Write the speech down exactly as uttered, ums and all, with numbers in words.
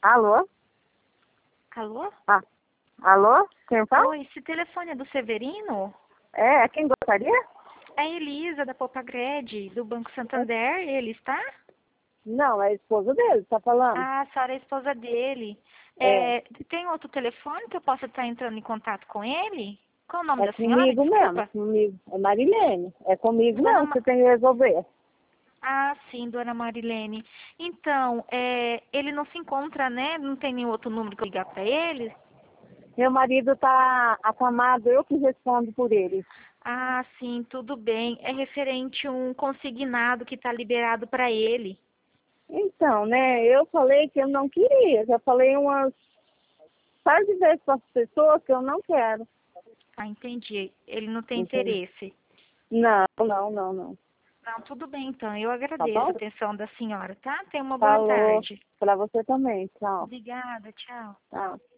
Alô? Alô? Ah, alô? Quem fala? Oi, esse telefone é do Severino? É, quem gostaria? É a Elisa, da Popagred, do Banco Santander. Ele está? Não, é a esposa dele, tá falando. Ah, a senhora é a esposa dele. É, É, tem outro telefone que eu possa estar entrando em contato com ele? Qual o nome é da senhora? comigo mesmo, Desculpa. comigo. É Marilene, é comigo Dona mesmo, Ma... você tem que resolver. Ah, sim, dona Marilene. Então, é, ele não se encontra, né? Não tem nenhum outro número que eu ligar para ele? Meu marido tá acamado, eu que respondo por ele. Ah, sim, tudo bem. É referente a um consignado que está liberado para ele. Então, né, eu falei que eu não queria, já falei umas par de vezes para as pessoas que eu não quero. Ah, entendi. Ele não tem Entende? interesse. Não, não, não, não. Não, tudo bem então. Eu Tá agradeço a bom? atenção da senhora, tá? Tenha uma boa Falou tarde. pra você também, tchau. Obrigada, tchau. Tchau.